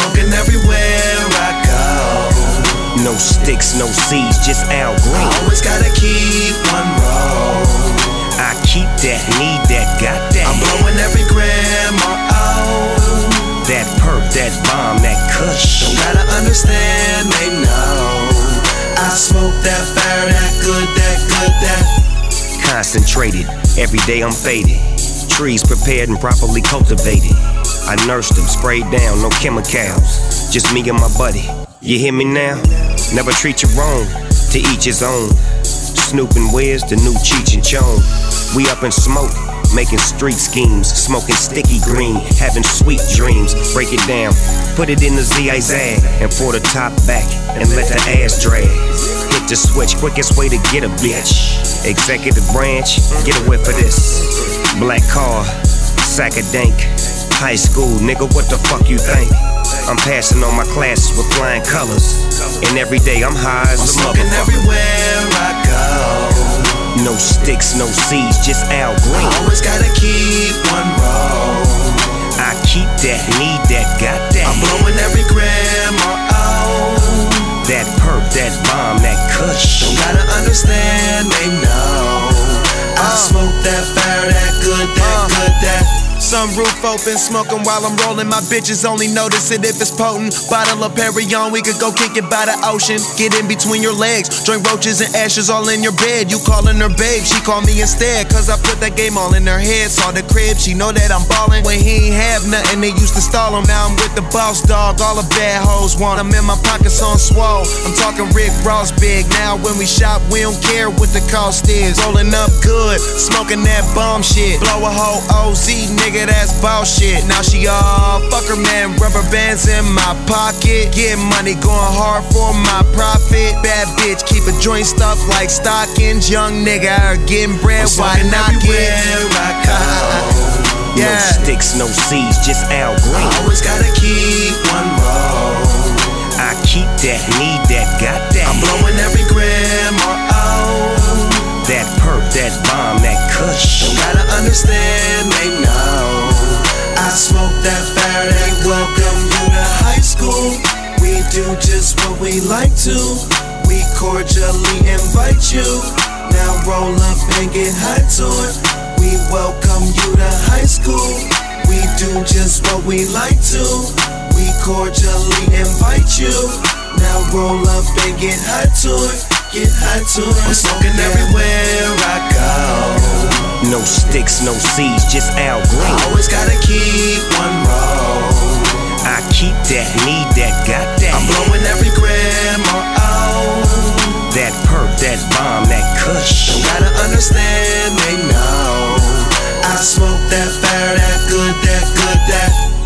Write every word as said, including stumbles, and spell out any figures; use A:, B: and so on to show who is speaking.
A: smoking everywhere I go.
B: No sticks, no seeds, just Al Green.
A: I always gotta keep one roll.
B: I keep that, need that, got that.
A: I'm blowing every gram or oh.
B: That perp, that bomb, that kush.
A: Don't gotta understand, they know. I smoke that fire, that good, that good, that
B: concentrated, every day I'm faded. Trees prepared and properly cultivated. I nursed them, sprayed down, no chemicals. Just me and my buddy. You hear me now? Never treat you wrong, to each his own. Snoop and Wiz, the new Cheech and Chong. We up in smoke, making street schemes. Smoking sticky green, having sweet dreams. Break it down, put it in the Z I Z and pour the top back and let the ass drag. Hit the switch, quickest way to get a bitch. Executive branch, get a whiff of this. Black car, sack of dank. High school, nigga, what the fuck you think? I'm passing on my classes with flying colors. And every day I'm high as a
A: smoking everywhere I go.
B: No sticks, no seeds, just Al Green.
A: I always gotta keep one roll.
B: I keep that, need that, got that.
A: I'm blowing every gram or oh.
B: That perp, that bomb, that kush.
A: Don't gotta understand, they know. I smoke that fire, that good, that good, that
C: sunroof open, smoking while I'm rolling. My bitches only notice it if it's potent. Bottle of Perrier, we could go kick it by the ocean. Get in between your legs, drink roaches and ashes all in your bed. You calling her babe, she call me instead. Cause I put that game all in her head. Saw the crib, she know that I'm ballin'. When he ain't have nothing, they used to stall him. Now I'm with the boss dog, all the bad hoes want him. In my pockets on swole, I'm talking Rick Ross big. Now when we shop, we don't care what the cost is. Rolling up good, smoking that bomb shit. Blow a whole O Z, nigga, that's bullshit. Now she all fuck her man, rubber bands in my pocket. Get money, going hard for my profit. Bad bitch, keep a joint stuff like stockings. Young nigga are getting bread, why not get?
A: I go.
B: Yeah. No sticks, no seeds, just Al Green.
A: I always gotta keep one roll.
B: I keep that, need that, got that.
A: I'm blowing every gram or oh.
B: That perp, that bomb, that kush.
A: Don't gotta understand, they know. I smoke that fire, they welcome you to high school. We do just what we like to. We cordially invite you. Now roll up and get high to it. We welcome you to high school. We do just what we like to. We cordially invite you. Now roll up and get high to it. Get high to it. I'm smoking everywhere I go.
B: No sticks, no seeds, just Al Green.
A: I always gotta keep one roll.
B: I keep that, need that, got that.
A: I'm blowing every gram or oh.
B: That perp, that bomb, that kush.
A: Don't gotta understand, they know. I smoke that fire, that good, that good, that